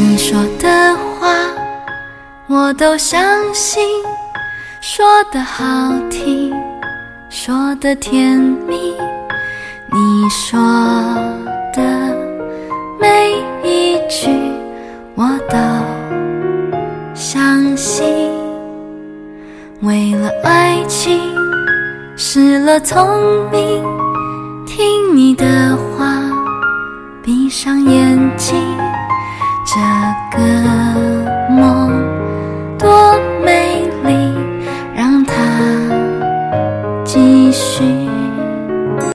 你说的话我都相信，说得好听，说得甜蜜，你说的每一句我都相信。为了爱情失了聪明，听你的话闭上眼睛，这个